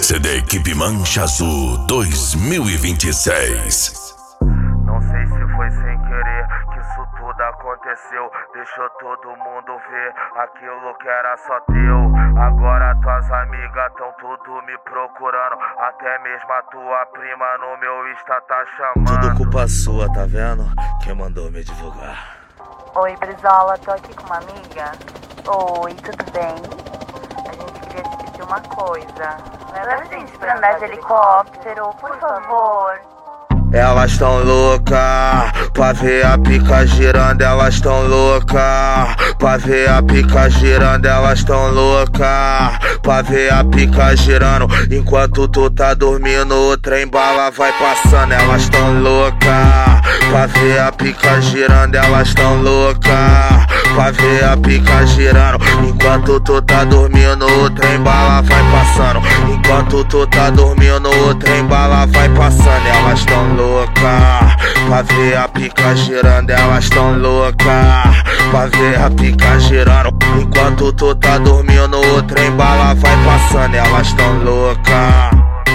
remix da equipe Mancha Azul 2026. Não sei se foi sem querer que isso tudo aconteceu. Deixou todo mundo ver aquilo que era só teu. Agora tuas amigas tão tudo me procurando. Até mesmo a tua prima no meu Insta tá chamando. Tudo culpa sua, tá vendo? Quem mandou me divulgar? Oi, Brizola, tô aqui com uma amiga. Oi, tudo bem? A gente queria te pedir uma coisa. Leva a gente pra andar de helicóptero, por favor. Elas tão louca pra ver a pica girando, elas tão louca pra ver a pica girando, elas tão louca pra ver a pica girando. Enquanto tu tá dormindo, o trem bala vai passando. Elas tão louca pra ver a pica girando, elas tão louca pra ver a pica girando. Enquanto tu tá dormindo, o trem bala vai passando. Enquanto tu tá dormindo, o trem bala vai passando. Elas tão louca pra ver a pica girando, elas tão louca pra ver a pica girando. Enquanto tu tá dormindo, o trem bala vai passando. Elas tão louca.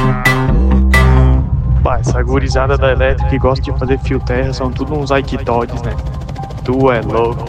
Bah, essa gurizada da elétrica que gosta de fazer fio terra são tudo uns aikitodes, né? Tu é louco.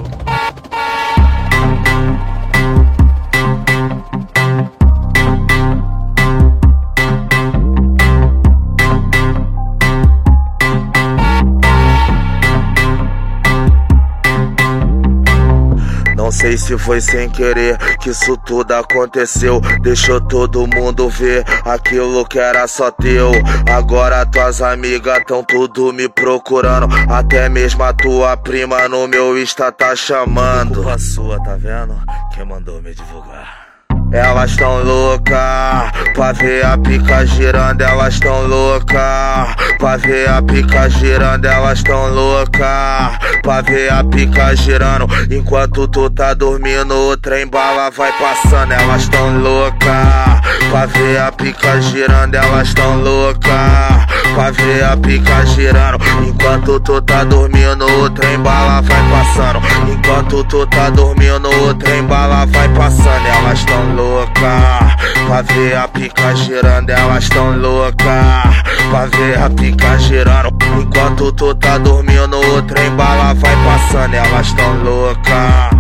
Não sei se foi sem querer que isso tudo aconteceu. Deixou todo mundo ver aquilo que era só teu. Agora tuas amigas tão tudo me procurando. Até mesmo a tua prima no meu Insta tá chamando. Culpa sua, tá vendo? Quem mandou me divulgar? Elas tão louca pra ver a pica girando, elas tão louca pra ver a pica girando, elas tão louca pra ver a pica girando. Enquanto tu tá dormindo, o trem bala vai passando. Elas tão louca pra ver a pica girando, elas tão louca pra ver a pica girando. Enquanto tu tá dormindo, o trem bala vai passando. Enquanto tu tá dormindo, o trem bala vai passando. Elas tão louca pra ver a pica girando, elas tão louca pra ver a pica girando. Enquanto tu tá dormindo, o trem bala vai passando. Elas tão louca.